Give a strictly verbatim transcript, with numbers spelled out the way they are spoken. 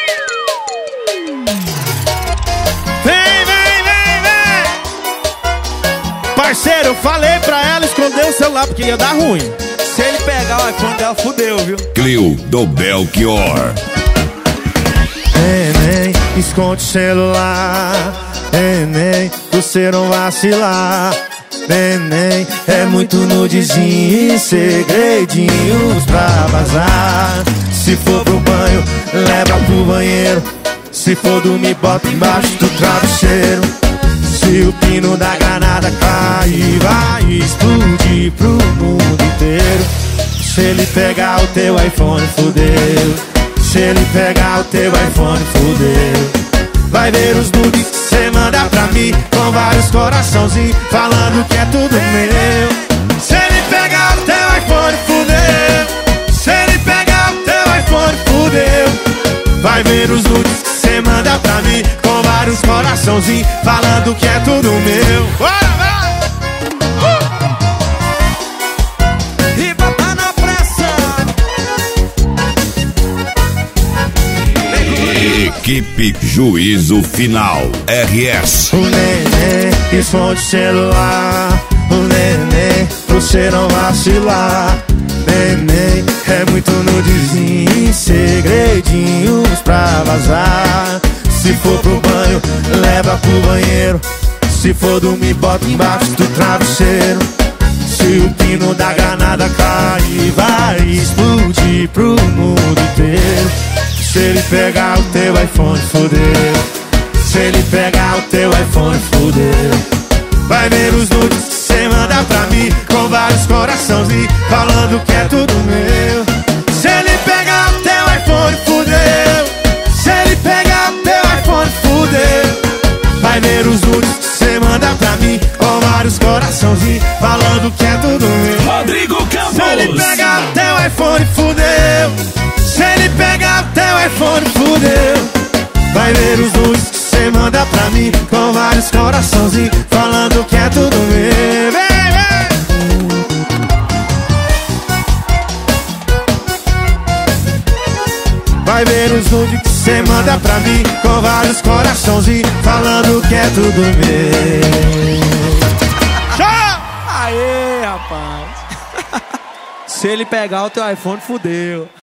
Vem, vem, vem, vem! Parceiro, eu falei pra ela esconder o celular porque ia dar ruim. Se ele pegar o iPhone dela, fudeu, viu? Clio do Belchior. Neném, esconde o celular. Neném, você não vacilar. Neném, é muito nudezinho e segredinhos pra vazar. Se for pro banho, leva pro banheiro. Se for dormir, bota embaixo do travesseiro. Se o pino da granada cair, vai explodir pro mundo inteiro. Se ele pegar o teu iPhone, fudeu. Se ele pegar o teu iPhone, fudeu. Vai ver os nudes que cê manda pra mim, com vários coraçãozinhos, falando que é tudo meu. Se ele pegar o teu iPhone, fudeu. Se ele pegar o teu iPhone, fudeu. Vai ver os nudes que cê manda pra mim, com vários coraçãozinhos, falando que é tudo meu. Bora, vai! E botar na pressa. Equipe Juízo Final R S. O neném esconde o celular. O neném, você não vacilar. Neném, é muito nudezinho, segredinhos pra vazar. Se for pro banho, leva pro banheiro. Se for dormir, bota embaixo do travesseiro. Se o pino da granada cair, vai explodir pro mundo inteiro. Se ele pegar o teu iPhone, fudeu. Se ele pegar o teu iPhone, fudeu. Vai ver os nudes que cê manda pra mim, com vários coraçãozinhos, falando que é tudo meu. Se ele pegar o teu iPhone, fudeu. Se ele pegar o teu iPhone, fudeu. Vai ver os nudes que cê manda pra mim, com vários coraçãozinhos, falando que é tudo meu. Rodrigo Campos. Se ele pegar o teu iPhone, fudeu. Se ele pegar o teu iPhone, fudeu. Vai ver os nudes que cê manda pra mim, com vários coraçãozinhos, falando que é tudo meu. Vem, vem. Vai ver os nudes que cê manda pra mim, com vários coraçãozinhos, falando que é tudo meu. Tchau! Aê, rapaz. Se ele pegar o teu iPhone, fudeu.